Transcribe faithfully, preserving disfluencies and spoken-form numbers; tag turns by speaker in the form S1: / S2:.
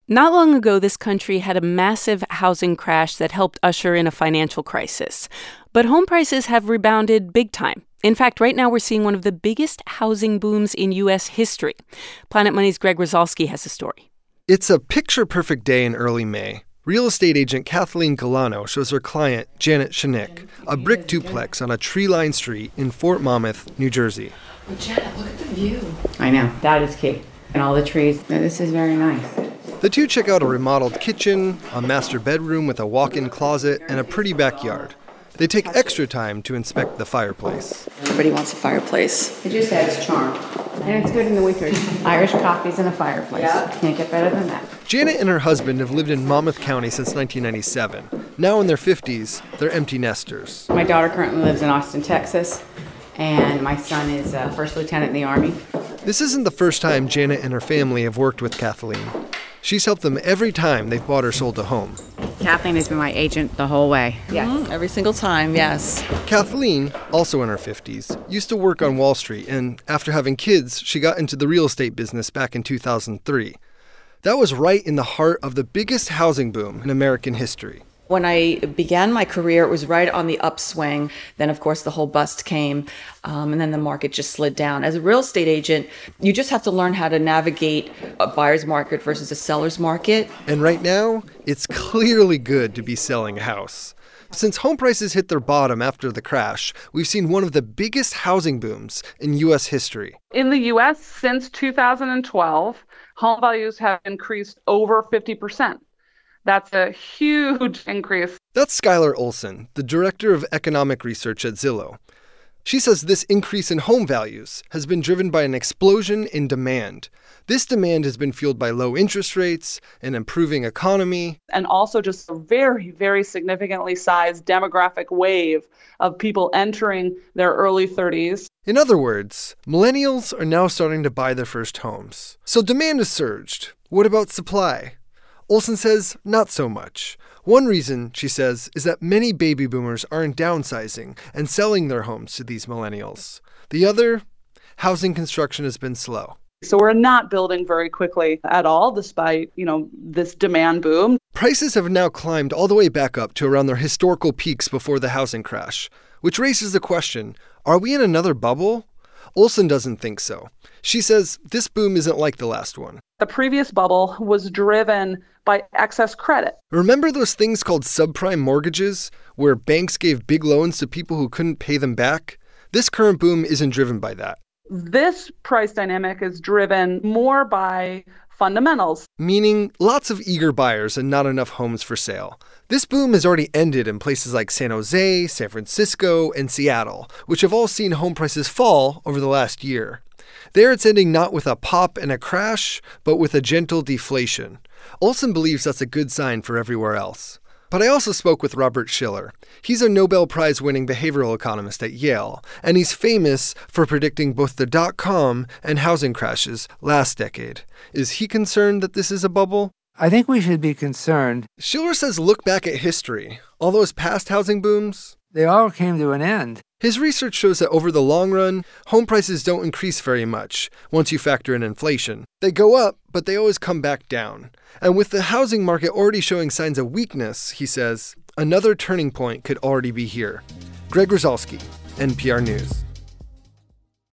S1: Not long ago, this country had a massive housing crash that helped usher in a financial crisis. But home prices have rebounded big time. In fact, right now we're seeing one of the biggest housing booms in U S history. Planet Money's Greg Rosalsky has a story.
S2: It's a picture-perfect day in early May. Real estate agent Kathleen Galano shows her client, Janet Shenick, a brick duplex on a tree-lined street in Fort Monmouth, New Jersey.
S3: Oh, Janet, look at the view.
S4: I know. That is key. And all the trees. This is very nice.
S2: The two check out a remodeled kitchen, a master bedroom with a walk-in closet, and a pretty backyard. They take extra time to inspect the fireplace.
S3: Everybody wants a fireplace.
S4: It just adds charm. And it's good in the winter. Irish coffees and a fireplace.
S3: Yeah.
S4: Can't get better than that.
S2: Janet and her husband have lived in Monmouth County since nineteen ninety-seven. Now in their fifties, they're empty nesters.
S4: My daughter currently lives in Austin, Texas, and my son is a first lieutenant in the Army.
S2: This isn't the first time Janet and her family have worked with Kathleen. She's helped them every time they've bought or sold a home.
S4: Kathleen has been my agent the whole way. Yes.
S3: Mm-hmm. Every single time, yes.
S2: Kathleen, also in her fifties, used to work on Wall Street, and after having kids, she got into the real estate business back in two thousand three. That was right in the heart of the biggest housing boom in American history.
S3: When I began my career, it was right on the upswing. Then, of course, the whole bust came, um, and then the market just slid down. As a real estate agent, you just have to learn how to navigate a buyer's market versus a seller's market.
S2: And right now, it's clearly good to be selling a house. Since home prices hit their bottom after the crash, we've seen one of the biggest housing booms in U S history.
S5: In the U S, since two thousand twelve, home values have increased over fifty percent. That's a huge increase.
S2: That's Skylar Olson, the director of economic research at Zillow. She says this increase in home values has been driven by an explosion in demand. This demand has been fueled by low interest rates, an improving economy,
S5: and also just a very, very significantly sized demographic wave of people entering their early thirties.
S2: In other words, millennials are now starting to buy their first homes. So demand has surged. What about supply? Olson says not so much. One reason, she says, is that many baby boomers aren't downsizing and selling their homes to these millennials. The other, housing construction has been slow.
S5: So we're not building very quickly at all, despite, you know, this demand boom.
S2: Prices have now climbed all the way back up to around their historical peaks before the housing crash, which raises the question, are we in another bubble? Olson doesn't think so. She says this boom isn't like the last one.
S5: The previous bubble was driven by excess credit.
S2: Remember those things called subprime mortgages, where banks gave big loans to people who couldn't pay them back? This current boom isn't driven by that.
S5: This price dynamic is driven more by fundamentals.
S2: Meaning lots of eager buyers and not enough homes for sale. This boom has already ended in places like San Jose, San Francisco, and Seattle, which have all seen home prices fall over the last year. There it's ending not with a pop and a crash, but with a gentle deflation. Olson believes that's a good sign for everywhere else. But I also spoke with Robert Shiller. He's a Nobel Prize-winning behavioral economist at Yale, and he's famous for predicting both the dot-com and housing crashes last decade. Is he concerned that this is a bubble?
S6: I think we should be concerned.
S2: Shiller says look back at history. All those past housing booms,
S6: they all came to an end.
S2: His research shows that over the long run, home prices don't increase very much once you factor in inflation. They go up, but they always come back down. And with the housing market already showing signs of weakness, he says, another turning point could already be here. Greg Rosalsky, N P R News.